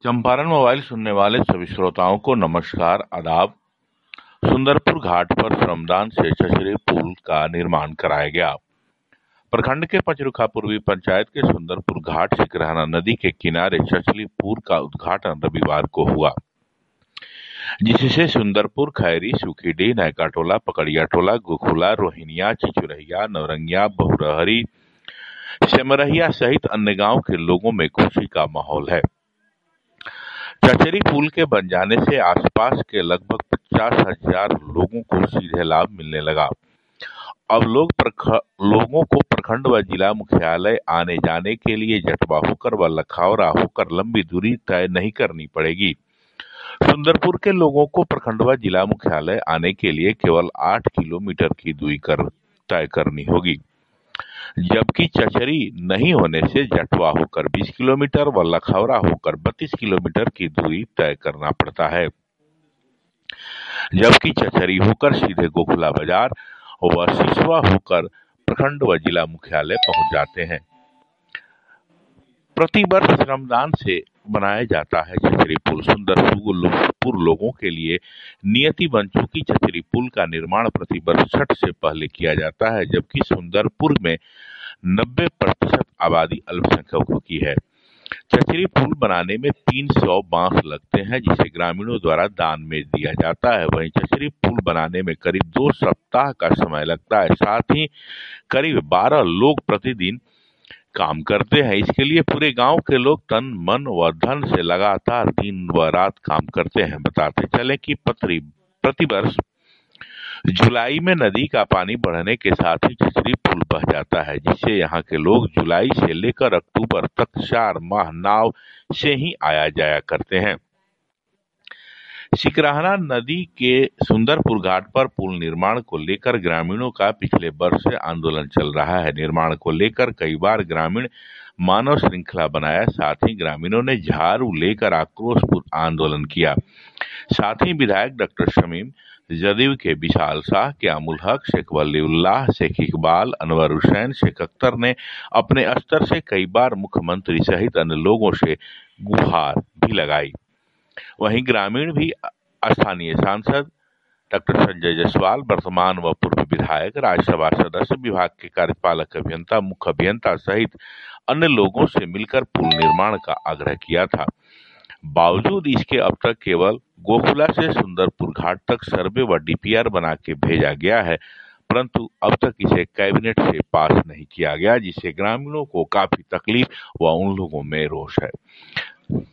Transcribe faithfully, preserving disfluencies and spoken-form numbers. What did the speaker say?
Champaran mobile सुनने वाले सभी श्रोताओं को नमस्कार, आदाब। सुंदरपुर घाट पर श्रमदान से चचरी पुल का निर्माण कराया गया। प्रखंड के पचरुखा पूर्वी पंचायत के सुंदरपुर घाट से सिकरहना नदी के किनारे चचली पुल का उद्घाटन रविवार को हुआ, जिससे सुंदरपुर, खैरी, सुखीडीह, नयका टोला, पकड़िया टोला, गोखुला, रोहिनिया, चिचुरहिया, नवरंगिया, बहुरहरी, सेमरहिया सहित अन्य गांव के लोगों में खुशी का माहौल है। चचरी पुल के बन जाने से आसपास के लगभग पचास हजार लोगों को सीधे लाभ मिलने लगा। अब लोग लोगों को प्रखंड व जिला मुख्यालय आने जाने के लिए जटवा होकर व लखावरा होकर लंबी दूरी तय नहीं करनी पड़ेगी। सुंदरपुर के लोगों को प्रखंड व जिला मुख्यालय आने के लिए केवल आठ किलोमीटर की दूरी कर तय करनी होगी, जबकि चचरी नहीं होने से जटवा होकर बीस किलोमीटर व लखौरा होकर बत्तीस किलोमीटर की दूरी तय करना पड़ता है, जबकि चचरी होकर सीधे गोखुला बाजार व सिसवा होकर प्रखंड व जिला मुख्यालय पहुंच जाते हैं। प्रति वर्ष श्रमदान से बनाया जाता है चचरी पुल। सुंदरपुर लोगों के लिए नियति बन चुकी चचरी पुल का निर्माण प्रति वर्ष छठ से पहले किया जाता है, जबकि सुंदरपुर में नब्बे प्रतिशत आबादी अल्पसंख्यकों की है। चचरी पुल बनाने में तीन सौ बांस लगते हैं, जिसे ग्रामीणों द्वारा दान में दिया जाता है। वहीं चचरी पुल बनाने में करीब दो सप्ताह का समय लगता है। साथ ही करीब बारह लोग प्रतिदिन काम करते हैं। इसके लिए पूरे गांव के लोग तन, मन व धन से लगातार दिन व रात काम करते हैं। बताते चले कि पत्री प्रतिवर्ष जुलाई में नदी का पानी बढ़ने के साथ ही चचरी पुल बह जाता है, जिससे यहाँ के लोग जुलाई से लेकर अक्टूबर तक चार माह नाव से ही आया जाया करते हैं। सिकरहना नदी के सुंदरपुर घाट पर पुल निर्माण को लेकर ग्रामीणों का पिछले वर्ष से आंदोलन चल रहा है। निर्माण को लेकर कई बार ग्रामीण मानव श्रृंखला बनाया। साथ ही ग्रामीणों ने झाड़ू लेकर आक्रोशपूर्ण आंदोलन किया। साथ ही विधायक डॉक्टर शमीम, जदयू के विशाल शाह, क्यामुल हक, शेख वलीउल्लाह, शेख इकबाल, अनवर हुसैन, शेख अख्तर ने अपने स्तर से कई बार मुख्यमंत्री सहित अन्य लोगों से गुहार भी लगाई। वहीं ग्रामीण भी स्थानीय सांसद डॉक्टर संजय जायसवाल, वर्तमान व पूर्व विधायक, राज्यसभा सदस्य, विभाग के कार्यपालक अभियंता, मुख्य अभियंता सहित अन्य लोगों से मिलकर पुल निर्माण का आग्रह किया था। बावजूद इसके अब तक केवल गोखुला से सुंदरपुर घाट तक सर्वे व डीपीआर बना के भेजा गया है, परंतु अब तक इसे कैबिनेट से पास नहीं किया गया, जिससे ग्रामीणों को काफी तकलीफ व उन लोगों में रोष है।